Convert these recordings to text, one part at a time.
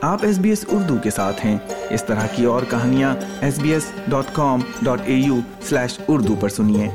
آپ SBS اردو کے ساتھ ہیں۔ اس طرح کی اور کہانیاں sbs.com.au/urdu پر سنیے۔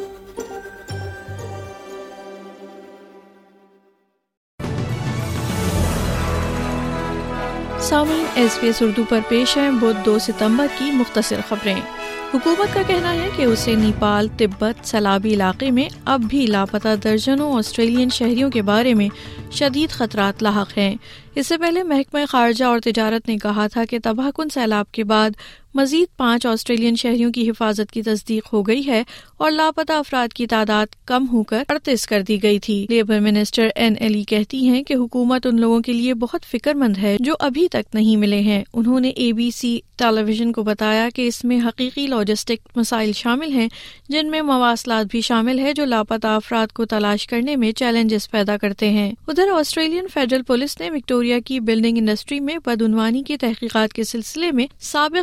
سامعین، SBS اردو پر پیش ہیں بدھ 2 ستمبر کی مختصر خبریں۔ حکومت کا کہنا ہے کہ اسے نیپال تبت سیلابی علاقے میں اب بھی لاپتہ درجنوں آسٹریلین شہریوں کے بارے میں شدید خطرات لاحق ہیں۔ اس سے پہلے محکمہ خارجہ اور تجارت نے کہا تھا کہ تباہ کن سیلاب کے بعد مزید 5 آسٹریلین شہریوں کی حفاظت کی تصدیق ہو گئی ہے اور لاپتہ افراد کی تعداد کم ہو کر 38 کر دی گئی تھی۔ لیبر منسٹر این ایلی کہتی ہیں کہ حکومت ان لوگوں کے لیے بہت فکر مند ہے جو ابھی تک نہیں ملے ہیں۔ انہوں نے ABC ٹیلی ویژن کو بتایا کہ اس میں حقیقی لاجسٹک مسائل شامل ہیں، جن میں مواصلات بھی شامل ہے جو لاپتہ افراد کو تلاش کرنے میں چیلنجز پیدا کرتے ہیں۔ ادھر آسٹریلین فیڈرل پولیس نے وکٹوریا کی بلڈنگ انڈسٹری میں بدعنوانی کی تحقیقات کے سلسلے میں سابق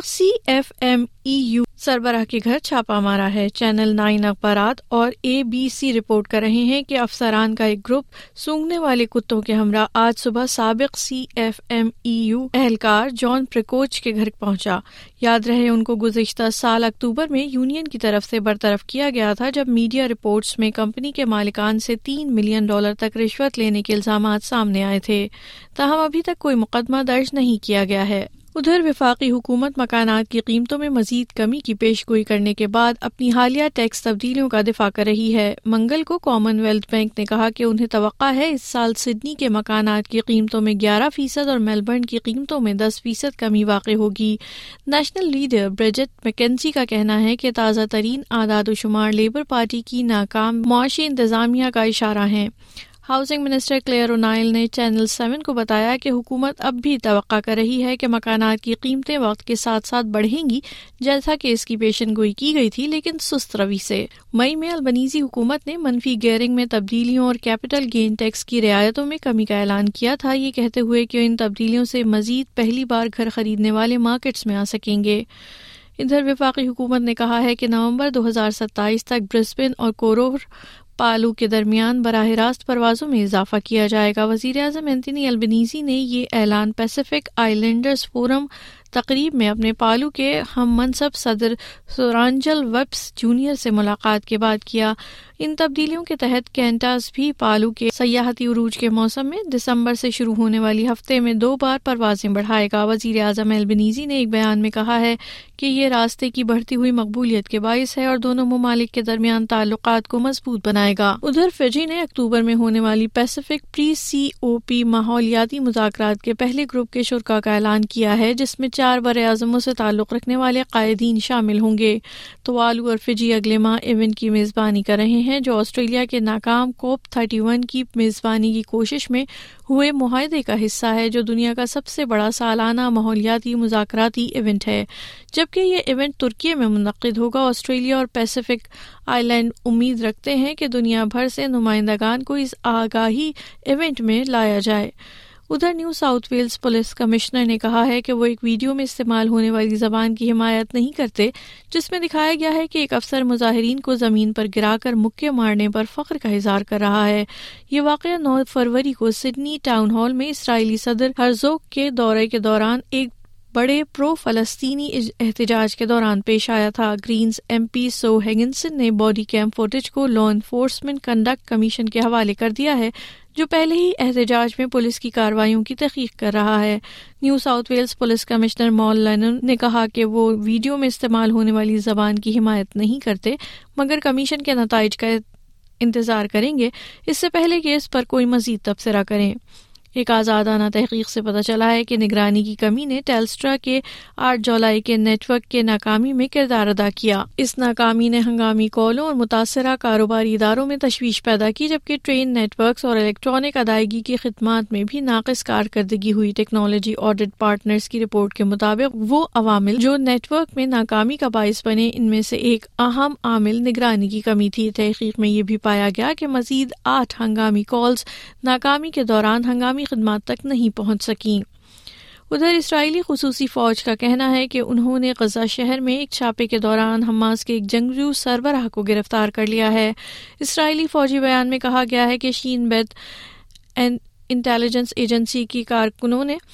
CFMEU سربراہ کے گھر چھاپا مارا ہے۔ چینل 9 اخبارات اور ABC رپورٹ کر رہے ہیں کہ افسران کا ایک گروپ سونگھنے والے کتوں کے ہمراہ آج صبح سابق CFMEU اہلکار جان پریکوچ کے گھر پہنچا۔ یاد رہے ان کو گزشتہ سال اکتوبر میں یونین کی طرف سے برطرف کیا گیا تھا، جب میڈیا رپورٹس میں کمپنی کے مالکان سے $3 ملین تک رشوت لینے کے الزامات سامنے آئے تھے۔ تاہم ابھی تک کوئی مقدمہ درج نہیں کیا گیا ہے۔ ادھر وفاقی حکومت مکانات کی قیمتوں میں مزید کمی کی پیش گوئی کرنے کے بعد اپنی حالیہ ٹیکس تبدیلیوں کا دفاع کر رہی ہے۔ منگل کو کامن ویلتھ بینک نے کہا کہ انہیں توقع ہے اس سال سڈنی کے مکانات کی قیمتوں میں 11% اور میلبرن کی قیمتوں میں 10% کمی واقع ہوگی۔ نیشنل لیڈر بریجٹ میکنزی کا کہنا ہے کہ تازہ ترین اعداد و شمار لیبر پارٹی کی ناکام معاشی انتظامیہ کا اشارہ ہیں۔ ہاؤسنگ منسٹر کلیئر اونائل نے چینل 7 کو بتایا کہ حکومت اب بھی توقع کر رہی ہے کہ مکانات کی قیمتیں وقت کے ساتھ ساتھ بڑھیں گی، جیسا کہ اس کی پیشن گوئی کی گئی تھی، لیکن سست روی سے۔ مئی میں البنیزی حکومت نے منفی گیئرنگ میں تبدیلیوں اور کیپٹل گین ٹیکس کی رعایتوں میں کمی کا اعلان کیا تھا، یہ کہتے ہوئے کہ ان تبدیلیوں سے مزید پہلی بار گھر خریدنے والے مارکیٹس میں آ سکیں گے۔ ادھر وفاقی حکومت نے کہا ہے کہ نومبر 2027 تک برسبن اور کورور پالو کے درمیان براہ راست پروازوں میں اضافہ کیا جائے گا۔ وزیر اعظم اینتھونی البنیزی نے یہ اعلان پیسیفک آئیلینڈرز فورم تقریب میں اپنے پالو کے ہم منصب صدر سورانجل ویبس جونیئر سے ملاقات کے بعد کیا۔ ان تبدیلیوں کے تحت کینٹاس بھی پالو کے سیاحتی عروج کے موسم میں دسمبر سے شروع ہونے والی ہفتے میں 2 بار پروازیں بڑھائے گا۔ وزیر اعظم البنیزی نے ایک بیان میں کہا ہے کہ یہ راستے کی بڑھتی ہوئی مقبولیت کے باعث ہے اور دونوں ممالک کے درمیان تعلقات کو مضبوط بنائے گا۔ ادھر فجی نے اکتوبر میں ہونے والی پیسیفک پری COP ماحولیاتی مذاکرات کے پہلے گروپ کے شرکاء کا اعلان کیا ہے، جس میں 4 براعظموں سے تعلق رکھنے والے قائدین شامل ہوں گے۔ توالو اور فجی اگلے ماہ ایونٹ کی میزبانی کر رہے ہیں، جو آسٹریلیا کے ناکام COP 31 کی میزبانی کی کوشش میں ہوئے معاہدے کا حصہ ہے، جو دنیا کا سب سے بڑا سالانہ ماحولیاتی مذاکراتی ایونٹ ہے۔ جبکہ یہ ایونٹ ترکی میں منعقد ہوگا، آسٹریلیا اور پیسیفک آئیلینڈ امید رکھتے ہیں کہ دنیا بھر سے نمائندگان کو اس آگاہی ایونٹ میں لایا جائے۔ ادھر New South Wales police commissioner نے کہا ہے کہ وہ ایک ویڈیو میں استعمال ہونے والی زبان کی حمایت نہیں کرتے، جس میں دکھایا گیا ہے کہ ایک افسر مظاہرین کو زمین پر گرا کر مکے مارنے پر فخر کا اظہار کر رہا ہے۔ یہ واقعہ 9 فروری کو سڈنی ٹاؤن ہال میں اسرائیلی صدر ہرزوگ کے دورے کے دوران ایک بڑے پرو فلسطینی احتجاج کے دوران پیش آیا تھا۔ گرینز MP سو ہگنسن نے باڈی کیم فوٹیج کو لا انفورسمنٹ کنڈکٹ کمیشن کے حوالے کر دیا ہے، جو پہلے ہی احتجاج میں پولیس کی کارروائیوں کی تحقیق کر رہا ہے۔ New South Wales police commissioner Mal Lanyon نے کہا کہ وہ ویڈیو میں استعمال ہونے والی زبان کی حمایت نہیں کرتے، مگر کمیشن کے نتائج کا انتظار کریں گے اس سے پہلے کہ اس پر کوئی مزید تبصرہ کریں۔ ایک آزادانہ تحقیق سے پتہ چلا ہے کہ نگرانی کی کمی نے ٹیلسٹرا کے 8 جولائی کے نیٹ ورک کے ناکامی میں کردار ادا کیا۔ اس ناکامی نے ہنگامی کالوں اور متاثرہ کاروباری اداروں میں تشویش پیدا کی، جبکہ ٹرین نیٹ ورکس اور الیکٹرانک ادائیگی کی خدمات میں بھی ناقص کارکردگی ہوئی۔ ٹیکنالوجی آڈٹ پارٹنرز کی رپورٹ کے مطابق وہ عوامل جو نیٹ ورک میں ناکامی کا باعث بنے، ان میں سے ایک اہم عامل نگرانی کی کمی تھی۔ تحقیق میں یہ بھی پایا گیا کہ مزید 8 ہنگامی کالز ناکامی کے دوران ہنگامی خدمات تک نہیں پہنچ سکیں۔ ادھر اسرائیلی خصوصی فوج کا کہنا ہے کہ انہوں نے غزہ شہر میں ایک چھاپے کے دوران حماس کے ایک جنگجو سربراہ کو گرفتار کر لیا ہے۔ اسرائیلی فوجی بیان میں کہا گیا ہے کہ شین بیت انٹیلیجنس ایجنسی کی کارکنوں نے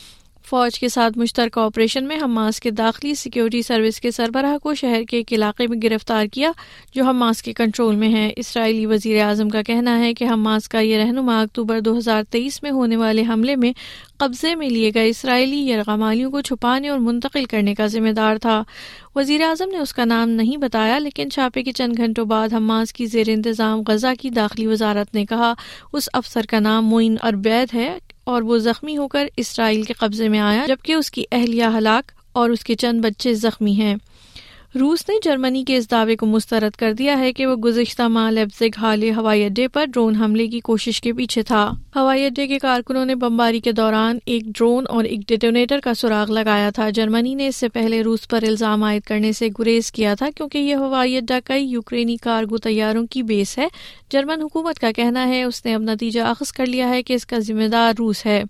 فوج کے ساتھ مشترکہ آپریشن میں حماس کے داخلی سیکیورٹی سروس کے سربراہ کو شہر کے ایک علاقے میں گرفتار کیا جو حماس کے کنٹرول میں ہے۔ اسرائیلی وزیر اعظم کا کہنا ہے کہ حماس کا یہ رہنما اکتوبر 2023 میں ہونے والے حملے میں قبضے میں لیے گئے اسرائیلی یرغمالیوں کو چھپانے اور منتقل کرنے کا ذمہ دار تھا۔ وزیر اعظم نے اس کا نام نہیں بتایا، لیکن چھاپے کے چند گھنٹوں بعد حماس کی زیر انتظام غزہ کی داخلی وزارت نے کہا اس افسر کا نام معین عبید ہے اور وہ زخمی ہو کر اسرائیل کے قبضے میں آیا، جبکہ اس کی اہلیہ ہلاک اور اس کے چند بچے زخمی ہیں۔ روس نے جرمنی کے اس دعوے کو مسترد کر دیا ہے کہ وہ گزشتہ ماہ لیپزگ ہالے ہوائی اڈے پر ڈرون حملے کی کوشش کے پیچھے تھا۔ ہوائی اڈے کے کارکنوں نے بمباری کے دوران ایک ڈرون اور ایک ڈیٹونیٹر کا سراغ لگایا تھا۔ جرمنی نے اس سے پہلے روس پر الزام عائد کرنے سے گریز کیا تھا کیونکہ یہ ہوائی اڈہ کئی یوکرینی کارگو طیاروں کی بیس ہے۔ جرمن حکومت کا کہنا ہے اس نے اب نتیجہ اخذ کر لیا ہے کہ اس کا ذمہ دار روس ہے۔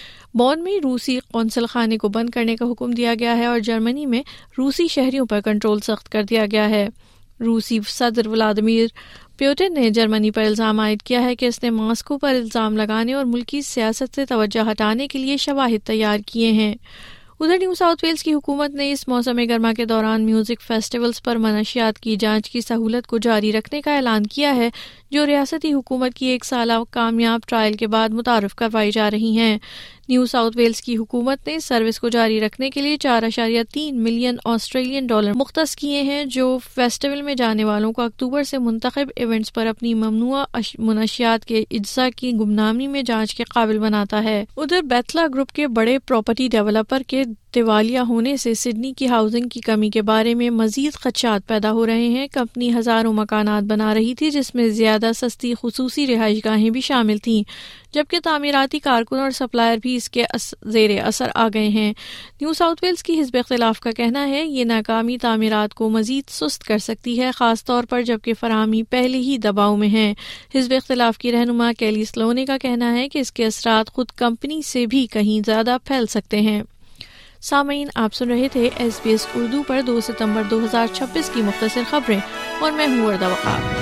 بون میں روسی قونصل خانے کو بند کرنے کا حکم دیا گیا ہے اور جرمنی میں روسی شہریوں پر کنٹرول سخت کر دیا گیا ہے۔ روسی صدر ولادیمیر پوٹن نے جرمنی پر الزام عائد کیا ہے کہ اس نے ماسکو پر الزام لگانے اور ملکی سیاست سے توجہ ہٹانے کے لیے شواہد تیار کیے ہیں۔ ادھر نیو ساؤتھ ویلز کی حکومت نے اس موسم گرما کے دوران میوزک فیسٹیولز پر منشیات کی جانچ کی سہولت کو جاری رکھنے کا اعلان کیا ہے، جو ریاستی حکومت کی ایک سالہ کامیاب ٹرائل کے بعد متعارف کروائی جا رہی ہیں۔ نیو ساؤتھ ویلز کی حکومت نے سروس کو جاری رکھنے کے لیے 4.3 ملین آسٹریلین ڈالر مختص کیے ہیں، جو فیسٹیول میں جانے والوں کو اکتوبر سے منتخب ایونٹس پر اپنی ممنوعہ منشیات کے اجزاء کی گمنامی میں جانچ کے قابل بناتا ہے۔ ادھر بیتلا گروپ کے بڑے پراپرٹی ڈیولپر کے دیوالیہ ہونے سے سڈنی کی ہاؤسنگ کی کمی کے بارے میں مزید خدشات پیدا ہو رہے ہیں۔ کمپنی ہزاروں مکانات بنا رہی تھی جس میں زیادہ سستی خصوصی رہائش گاہیں بھی شامل تھیں، جبکہ تعمیراتی کارکن اور سپلائر بھی اس کے زیر اثر آ گئے ہیں۔ نیو ساؤتھ ویلز کی حزب اختلاف کا کہنا ہے یہ ناکامی تعمیرات کو مزید سست کر سکتی ہے، خاص طور پر جبکہ فراہمی پہلے ہی دباؤ میں ہے۔ حزب اختلاف کی رہنما کیلی سلونے کا کہنا ہے کہ اس کے اثرات خود کمپنی سے بھی کہیں زیادہ پھیل سکتے ہیں۔ سامعین، آپ سن رہے تھے SBS اردو پر 2 ستمبر 2026 کی مختصر خبریں، اور میں ہوں وردہ وقار۔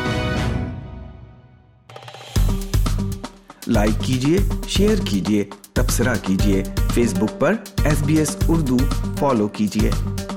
لائک کیجیے، شیئر کیجیے، تبصرہ کیجیے، فیس بک پر SBS اردو فالو کیجیے۔